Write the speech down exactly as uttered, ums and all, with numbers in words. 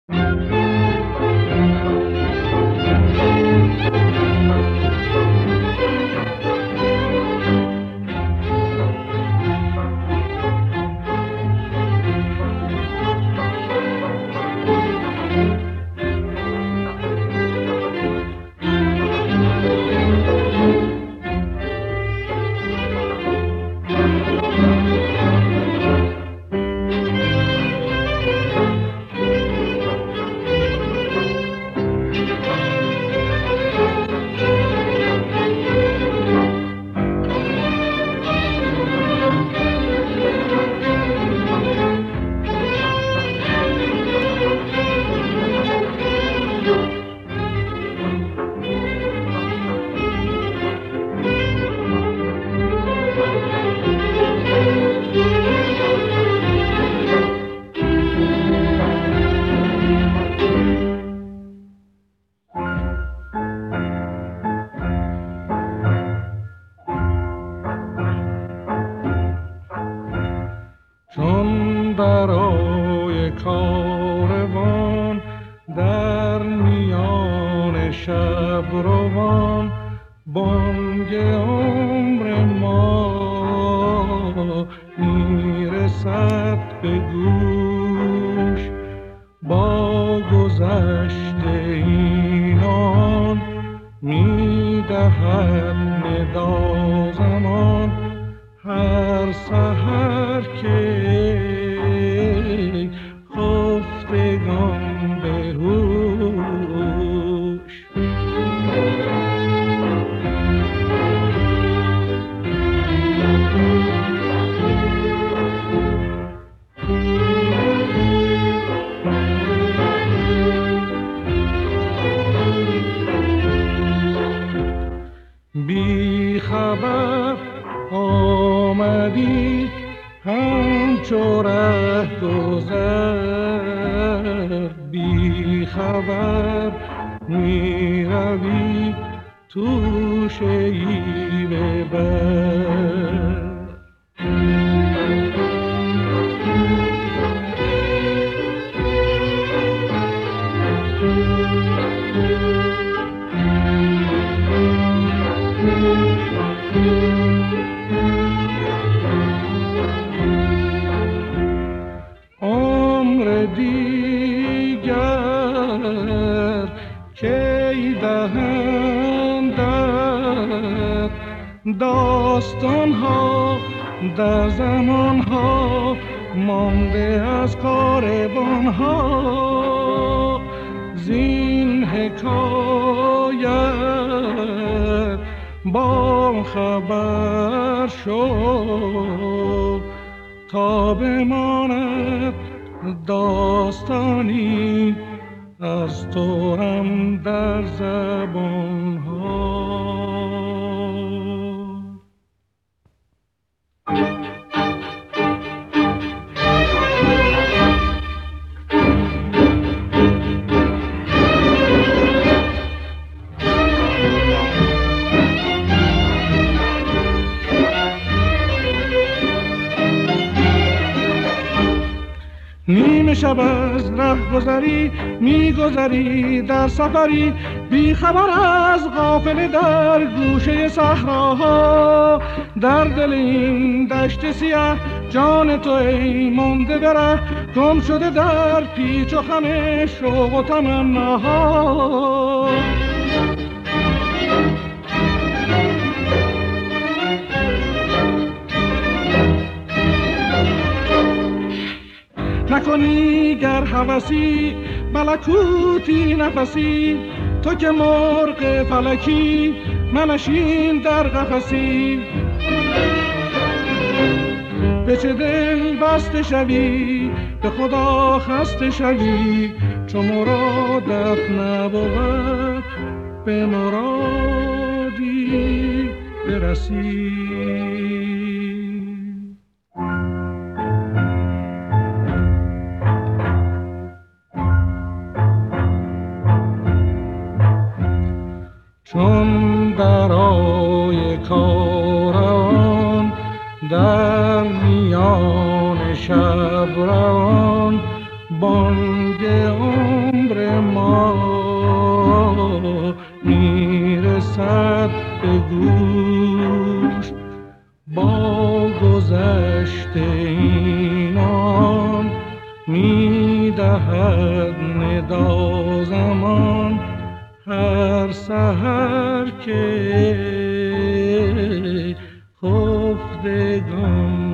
چون برای کاروان در میان شب روان بانگ عمر ما میرسد به گوش، با گذشت اینان میدهد ندا زمان. هر سحر که خفتگان به هوش، بی خبر آمدی همچو ره گذر، بی خبر می روی تو شیوه بر. عمر دیگر کی دهندت داستان ها در زمان ها مانده از کاروان ها. زین حکایت با خبر شد تا بماند داستانی از تو هم در زبان ها. نیمه شب از ره گذری میگذری در سفری، بی خبر از غافل در گوشه صحراها. در دل این دشت سیاه جان تو ای مانده به ره، گم شده در پیچ و خم شوق و تمناها. نکنی گر هوسی ملکوتی نفسی، تو که مرغ فلکی منشین در قفسی. به چه دل بسته شوی به خدا خسته شوی، چو مرادت نبود به مرادی برسی. چون برای کاروان در میان شب روان بانگ به گوش با گذشته اینان می دهد ندا زمان هر سحر که خفتگان